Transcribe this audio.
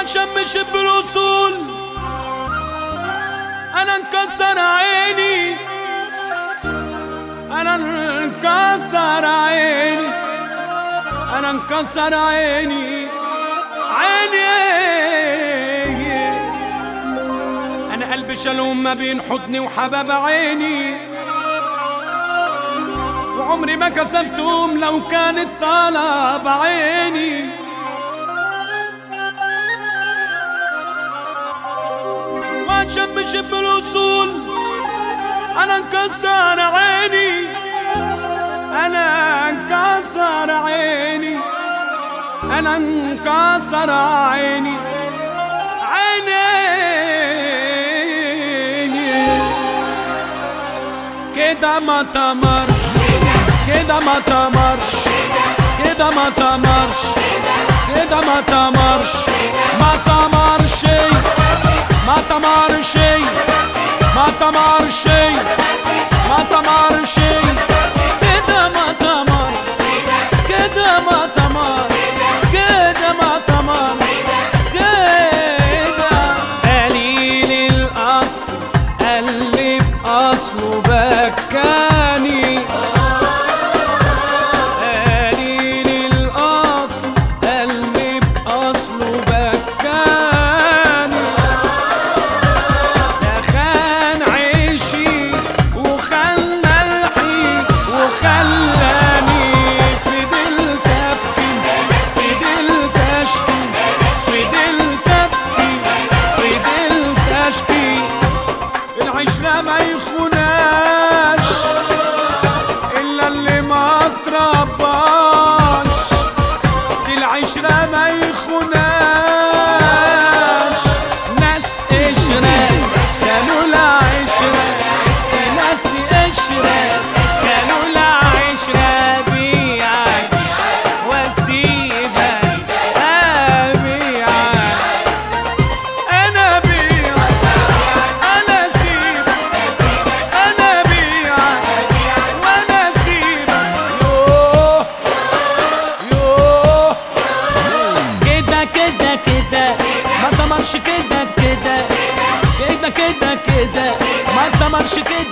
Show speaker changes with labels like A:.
A: واتشمش بالوصول. انا انكسر عيني، انا انكسر عيني، انا انكسر عيني عيني. انا قلبي شلوم ما بين حضني وحباب عيني، وعمري ما كسفتهم لو كانت طلب عيني. واتشمش بالوصول. انا انكسر عيني، انا انكسر عيني، انا انكسر عيني عيني. كده ما تمرش، كده ما تمرش، كده ما تمرش، كده ما تمرش، ما تمرش، ما تمرش، ما تمرش، ما تمرش، كده ما تمر، كده ما تمر، كده ما تمر، كده. قليل الأصل قلبي بأصله بكاني، قليل الأصل قلبي بأصله بكاني. دخان عيشي وخلى الحي وخلاني فضلت أبكي، فضلت أشكي، فضلت أبكي، فضلت أشكي. العشرة ما يخوناش إلا اللي ما ترباش، دي العشرة ما يخوناش. ناس قشرة كانوا العشرة، ناس قشرة كانوا العشرة. بيعك واسيبك أبيعك، أنا بيعك أنا أسيبك، أنا بيعك وأنا أسيبك. يوه يوه كده كده كده ما تمرش، كده كده كده كده كده ما تمرش، كده